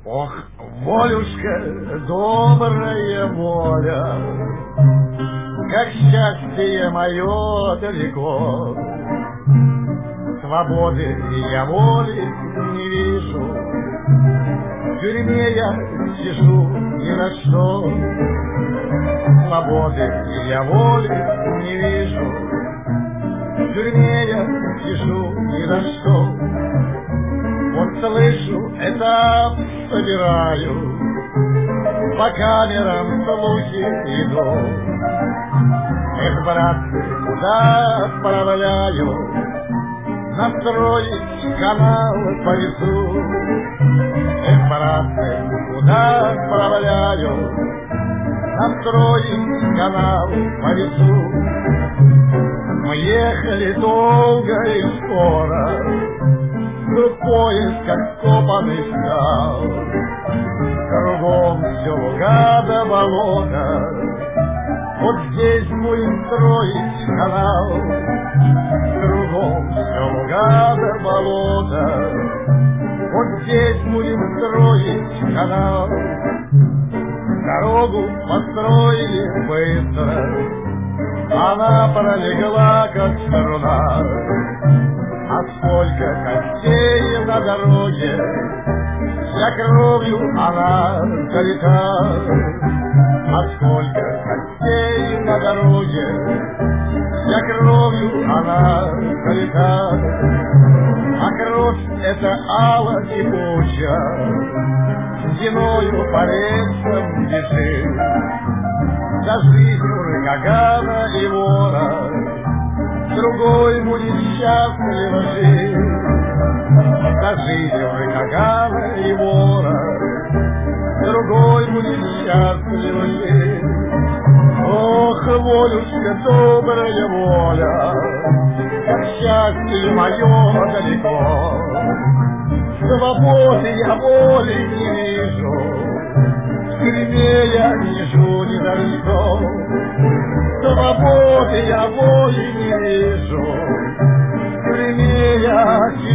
Ох, волюшка, добрая воля, как счастье мое далеко. Свободы я воли не вижу, в тюрьме я сижу ни на что. Свободы я воли не вижу, в тюрьме я сижу ни на что. Вот слышу, этап собираю, по камерам слухи идут. Эх, братцы, куда отправляю, настроить канал по лесу. Эх, братцы, куда отправляю, настроить канал по лесу. Мы ехали долго и скоро, вдруг поезд, как копанный, стал. Кругом все луга да болото, вот здесь будем строить канал. Кругом все луга да болото, вот здесь будем строить канал. Дорогу построили быстро, она пролегла, как струна. А сколько костей на дороге, вся кровью она залита. А сколько костей на дороге, вся кровью она залита. А кровь эта ала кипуча, стеною по рельсам бежит. За жизнь Урагана и вора другой будет счастлив жить. За жизнь Урагана и вора другой будет счастлив жить. Ох, волюшка, добрая воля, как счастье мое далеко. Свободы я воли не вижу, в тюрьме я сижу ни за что. Свободы я воли не вижу, в тюрьме я